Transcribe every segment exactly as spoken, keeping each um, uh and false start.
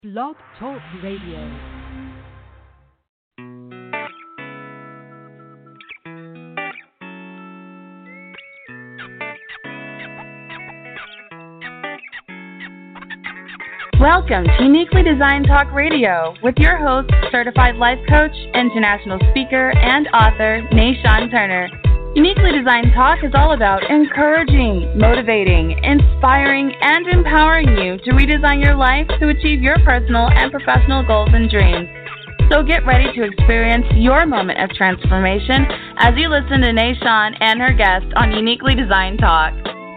Blog Talk Radio. Welcome to Uniquely Designed Talk Radio with your host, certified life coach, international speaker, and author, Nashawn Turner. Uniquely Designed Talk is all about encouraging, motivating, inspiring, and empowering you to redesign your life to achieve your personal and professional goals and dreams. So get ready to experience your moment of transformation as you listen to Nashawn and her guest on Uniquely Designed Talk.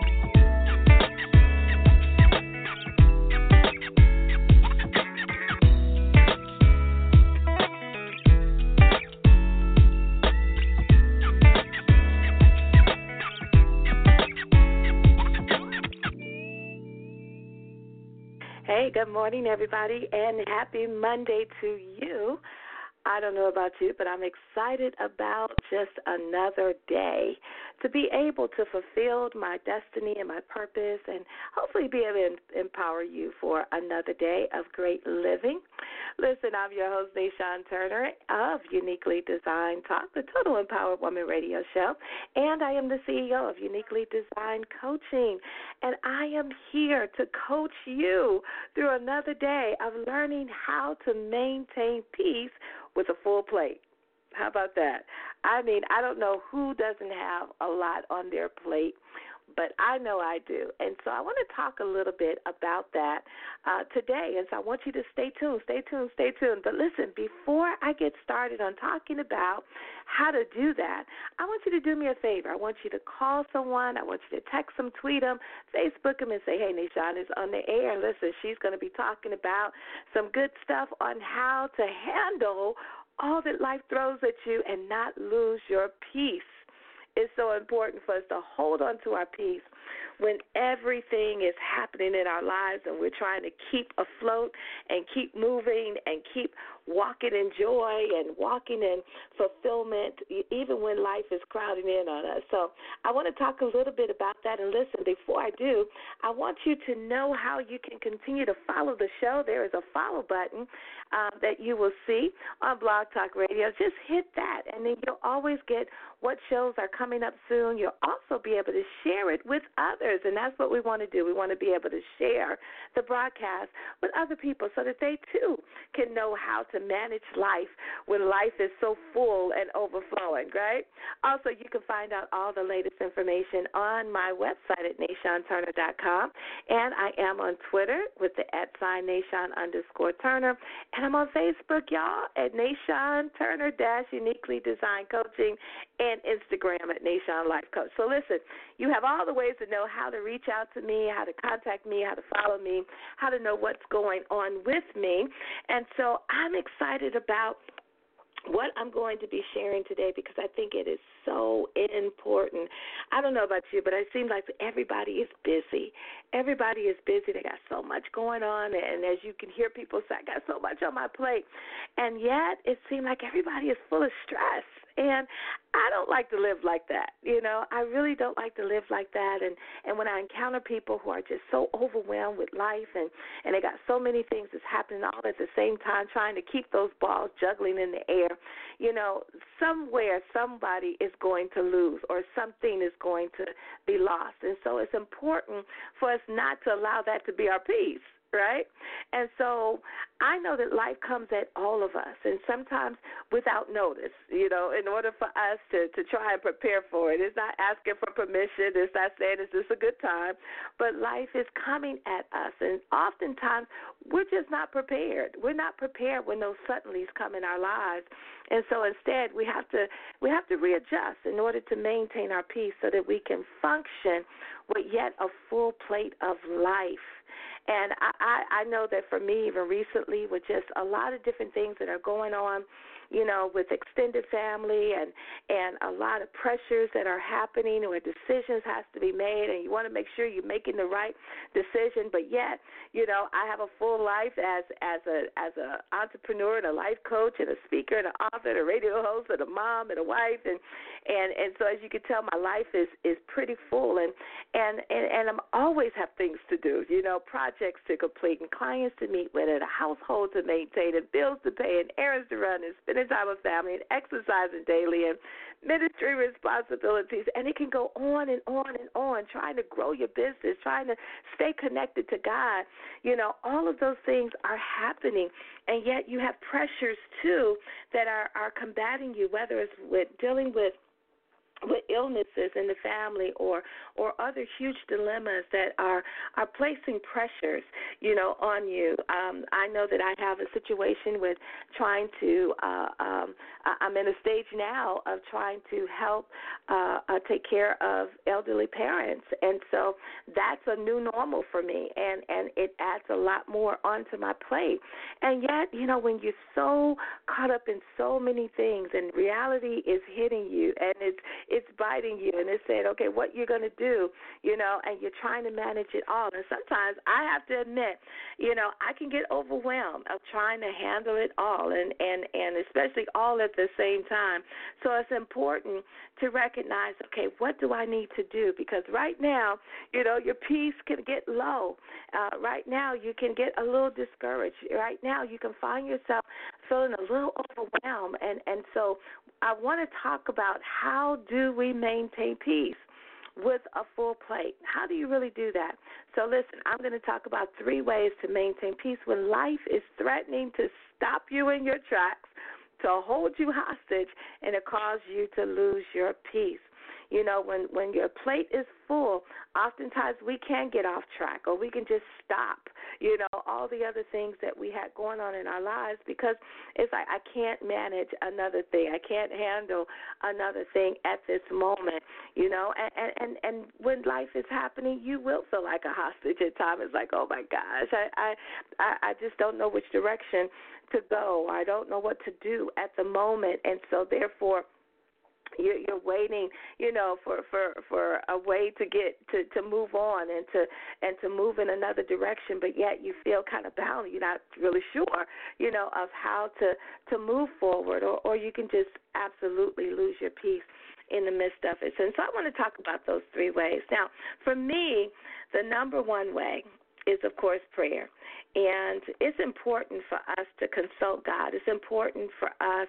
Hey, good morning, everybody, and happy Monday to you. I don't know about you, but I'm excited about just another day to be able to fulfill my destiny and my purpose and hopefully be able to empower you for another day of great living. Listen, I'm your host, Nashawn Turner of Uniquely Designed Talk, the Total Empowered Woman radio show, and I am the C E O of Uniquely Designed Coaching, and I am here to coach you through another day of learning how to maintain peace with a full plate. How about that? I mean, I don't know who doesn't have a lot on their plate, but I know I do. And so I want to talk a little bit about that uh, today. And so I want you to stay tuned, stay tuned, stay tuned. But listen, before I get started on talking about how to do that, I want you to do me a favor. I want you to call someone. I want you to text them, tweet them, Facebook them, and say, hey, Nashawn is on the air. And listen, she's going to be talking about some good stuff on how to handle all that life throws at you and not lose your peace. It's so important for us to hold on to our peace when everything is happening in our lives and we're trying to keep afloat and keep moving and keep walking in joy and walking in fulfillment, even when life is crowding in on us. So I want to talk a little bit about that. And listen, before I do, I want you to know how you can continue to follow the show. There is a follow button um, that you will see on Blog Talk Radio. Just hit that, and then you'll always get what shows are coming up soon. You'll also be able to share it with others, and that's what we want to do. We want to be able to share the broadcast with other people so that they, too, can know how to manage life when life is so full and overflowing, right? Also, you can find out all the latest information on my website at nashawn turner dot com, and I am on Twitter with the at sign Nashawn underscore Turner, and I'm on Facebook, y'all, at Nashawn Turner dash Uniquely Designed Coaching, and Instagram at Nashawn Life Coach. So listen, you have all the ways to know how to reach out to me, how to contact me, how to follow me, how to know what's going on with me. And so I'm excited about what I'm going to be sharing today because I think it is so important. I don't know about you, but it seems like everybody is busy. Everybody is busy. They got so much going on, and as you can hear people say, I got so much on my plate. And yet it seems like everybody is full of stress. And I don't like to live like that, you know. I really don't like to live like that. And, and when I encounter people who are just so overwhelmed with life and, and they got so many things that's happening all at the same time, trying to keep those balls juggling in the air, you know, somewhere somebody is going to lose or something is going to be lost. And so it's important for us not to allow that to be our peace. Right? And so I know that life comes at all of us, and sometimes without notice, you know, in order for us to, to try and prepare for it. It's not asking for permission. It's not saying, is this a good time? But life is coming at us, and oftentimes we're just not prepared. We're not prepared when those suddenlies come in our lives. And so instead we have to we have to readjust in order to maintain our peace so that we can function with yet a full plate of life. And I, I, I know that for me, even recently, with just a lot of different things that are going on, you know, with extended family and, and a lot of pressures that are happening where decisions has to be made, and you want to make sure you're making the right decision. But yet, you know, I have a full life as as a as a entrepreneur and a life coach and a speaker and an author and a radio host and a mom and a wife, and and, and so as you can tell, my life is, is pretty full, and, and and and I'm always have things to do, you know, projects projects to complete and clients to meet with and a household to maintain and bills to pay and errands to run and spending time with family and exercising daily and ministry responsibilities. And it can go on and on and on, trying to grow your business, trying to stay connected to God. You know, all of those things are happening, and yet you have pressures, too, that are, are combating you, whether it's with dealing with with illnesses in the family or or other huge dilemmas that are are placing pressures, you know, on you. Um, I know that I have a situation with trying to, uh, um, I'm in a stage now of trying to help uh, uh, take care of elderly parents, and so that's a new normal for me, and, and it adds a lot more onto my plate. And yet, you know, when you're so caught up in so many things and reality is hitting you and it's it's biting you and it's saying, okay, what you're going to do, you know, and you're trying to manage it all. And sometimes I have to admit, you know, I can get overwhelmed of trying to handle it all and, and, and especially all at the same time. So it's important to recognize, okay, what do I need to do? Because right now, you know, your peace can get low. Uh, right now, you can get a little discouraged. Right now, you can find yourself feeling a little overwhelmed. And, and so I want to talk about how do we maintain peace with a full plate. How do you really do that? So listen, I'm going to talk about three ways to maintain peace when life is threatening to stop you in your tracks, to hold you hostage, and to cause you to lose your peace. You know, when, when your plate is full, oftentimes we can get off track or we can just stop, you know, all the other things that we had going on in our lives because it's like I can't manage another thing. I can't handle another thing at this moment, you know. And, and, and when life is happening, you will feel like a hostage at times. It's like, oh, my gosh, I, I, I just don't know which direction to go. I don't know what to do at the moment. And so, therefore, You're, you're waiting, you know, for, for, for a way to get to, to move on and to and to move in another direction, but yet you feel kind of bound. You're not really sure, you know, of how to, to move forward, or, or you can just absolutely lose your peace in the midst of it. And so I want to talk about those three ways. Now, for me, the number one way is, of course, prayer. And it's important for us to consult God. It's important for us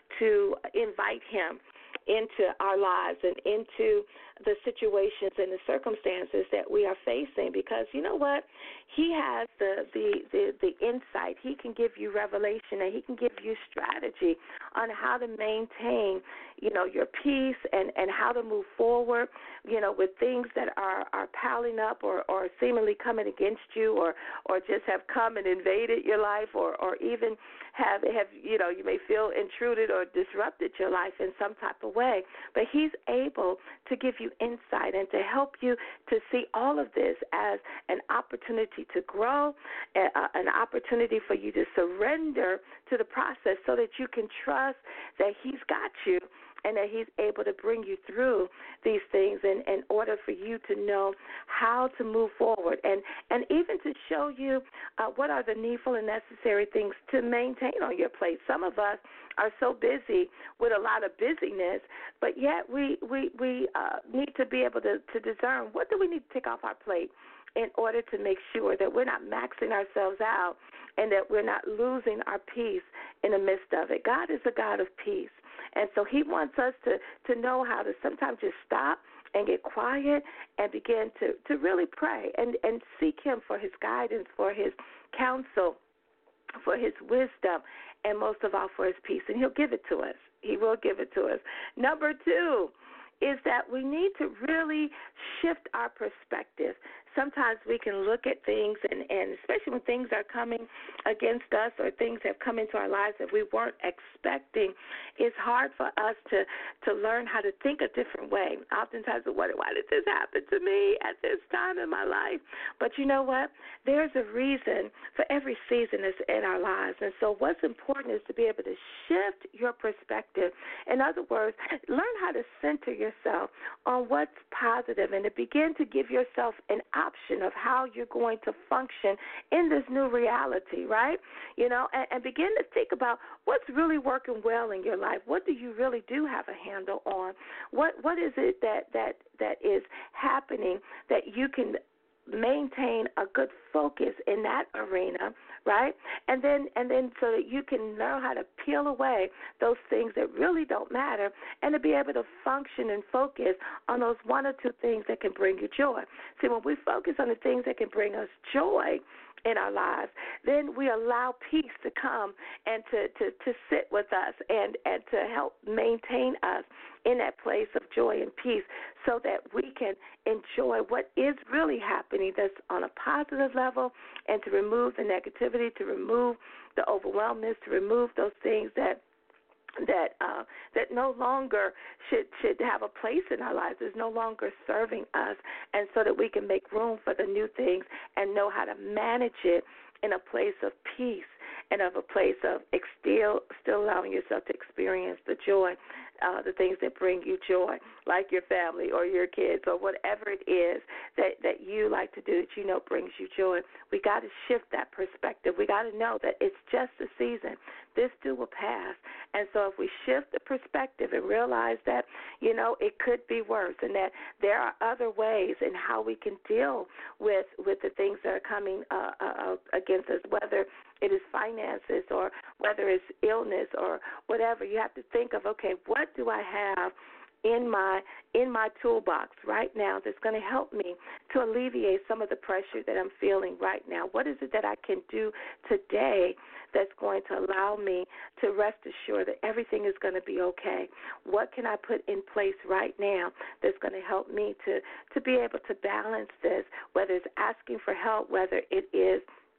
to invite Him into our lives and into the situations and the circumstances that we are facing, because you know what? He has the, the, the, the insight. He can give you revelation, and He can give you strategy on how to maintain, you know, your peace and, and how to move forward, you know, with things that are, are piling up or, or seemingly coming against you or, or just have come and invaded your life or, or even have, have, you know, you may feel intruded or disrupted your life in some type of way. But He's able to give you insight and to help you to see all of this as an opportunity to grow, uh, an opportunity for you to surrender to the process so that you can trust that He's got you and that He's able to bring you through these things in, in order for you to know how to move forward and, and even to show you uh, what are the needful and necessary things to maintain on your plate. Some of us are so busy with a lot of busyness, but yet we, we, we uh, need to be able to, to discern what do we need to take off our plate in order to make sure that we're not maxing ourselves out and that we're not losing our peace in the midst of it. God is a God of peace. And so He wants us to, to know how to sometimes just stop and get quiet and begin to, to really pray and, and seek Him for His guidance, for His counsel, for His wisdom, and most of all for His peace. And He'll give it to us. He will give it to us. Number two is that we need to really shift our perspective. Sometimes we can look at things, and, and especially when things are coming against us or things have come into our lives that we weren't expecting, it's hard for us to, to learn how to think a different way. Oftentimes we wonder, why did this happen to me at this time in my life? But you know what? There's a reason for every season that's in our lives. And so what's important is to be able to shift your perspective. In other words, learn how to center yourself on what's positive and to begin to give yourself an option of how you're going to function in this new reality, right? You know, and, and begin to think about what's really working well in your life. What do you really do have a handle on? What What is it that, that, that is happening that you can maintain a good focus in that arena, right? And then and then so that you can learn how to peel away those things that really don't matter, and to be able to function and focus on those one or two things that can bring you joy. See, when we focus on the things that can bring us joy in our lives, then we allow peace to come and to, to, to sit with us and, and to help maintain us in that place of joy and peace, so that we can enjoy what is really happening that's on a positive level, and to remove the negativity, to remove the overwhelmness, to remove those things that that uh, that no longer should should have a place in our lives, is no longer serving us, and so that we can make room for the new things and know how to manage it in a place of peace and of a place of still still allowing yourself to experience the joy, uh, the things that bring you joy, like your family or your kids or whatever it is that, that you like to do that you know brings you joy. We got to shift that perspective. We got to know that it's just a season. This too will pass. And so if we shift the perspective and realize that, you know, it could be worse, and that there are other ways in how we can deal with, with the things that are coming uh, uh, against us, whether it is finances or whether it's illness or whatever, you have to think of, okay, what do I have in my in my toolbox right now that's going to help me to alleviate some of the pressure that I'm feeling right now? What is it that I can do today that's going to allow me to rest assured that everything is going to be okay? What can I put in place right now that's going to help me to, to be able to balance this, whether it's asking for help, whether it is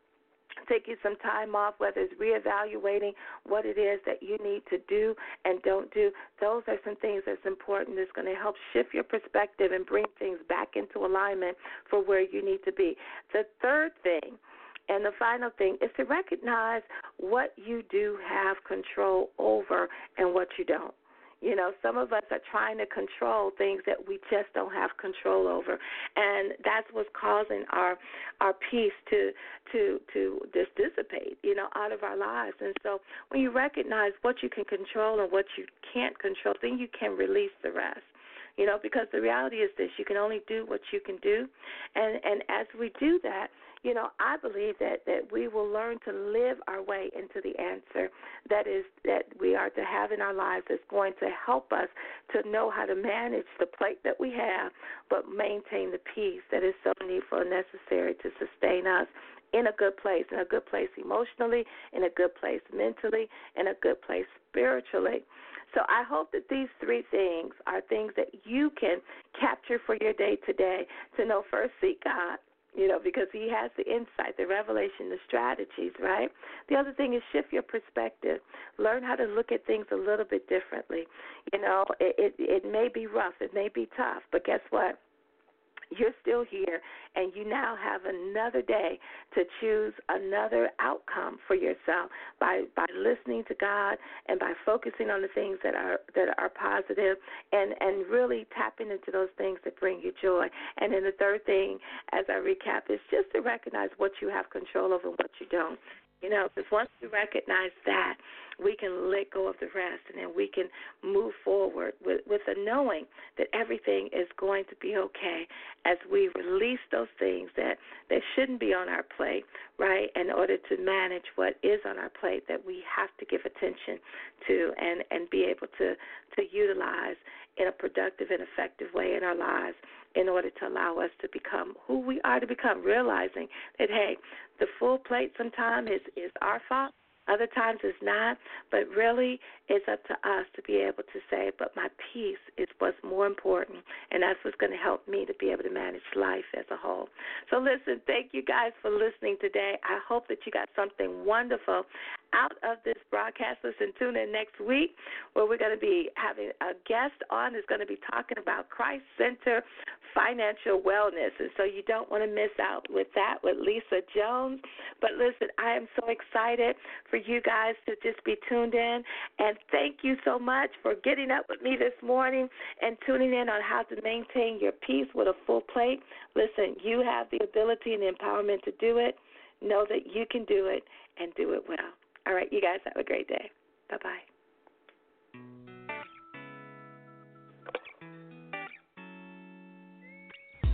taking some time off, whether it's reevaluating what it is that you need to do and don't do. Those are some things that's important that's going to help shift your perspective and bring things back into alignment for where you need to be. The third thing and the final thing is to recognize what you do have control over and what you don't. You know, some of us are trying to control things that we just don't have control over, and that's what's causing our our peace to to to just dissipate, you know, out of our lives. And so when you recognize what you can control and what you can't control, then you can release the rest. You know, because the reality is this: you can only do what you can do, and and as we do that, you know, I believe that, that we will learn to live our way into the answer that is that we are to have in our lives that's going to help us to know how to manage the plate that we have, but maintain the peace that is so needful and necessary to sustain us in a good place, in a good place emotionally, in a good place mentally, in a good place spiritually. So I hope that these three things are things that you can capture for your day today, to know first, seek God. You know, because he has the insight, the revelation, the strategies, right? The other thing is shift your perspective. Learn how to look at things a little bit differently. You know, it, it, it may be rough, it may be tough, but guess what? You're still here, and you now have another day to choose another outcome for yourself by, by listening to God and by focusing on the things that are that are positive, and, and really tapping into those things that bring you joy. And then the third thing, as I recap, is just to recognize what you have control over and what you don't. You know, because once we recognize that, we can let go of the rest, and then we can move forward with, with the knowing that everything is going to be okay as we release those things that, that shouldn't be on our plate, right, in order to manage what is on our plate that we have to give attention to and, and be able to, to utilize in a productive and effective way in our lives in order to allow us to become who we are to become, realizing that, hey, the full plate sometimes is, is our fault. Other times it's not, but really it's up to us to be able to say, but my peace is what's more important, and that's what's going to help me to be able to manage life as a whole. So listen, thank you guys for listening today. I hope that you got something wonderful out of this broadcast. Listen, tune in next week where we're going to be having a guest on who's going to be talking about Christ Center financial wellness, and so you don't want to miss out with that with Lisa Jones. But listen, I am so excited for you guys to just be tuned in, and thank you so much for getting up with me this morning and tuning in on how to maintain your peace with a full plate. Listen, you have the ability and the empowerment to do it. Know that you can do it and do it well. All right, you guys have a great day. Bye-bye.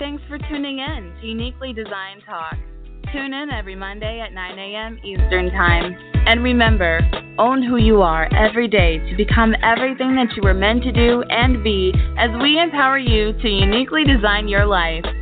thanks for tuning in to Uniquely Designed Talk. Tune in every Monday at nine a.m. Eastern Time. And remember, own who you are every day to become everything that you were meant to do and be as we empower you to uniquely design your life.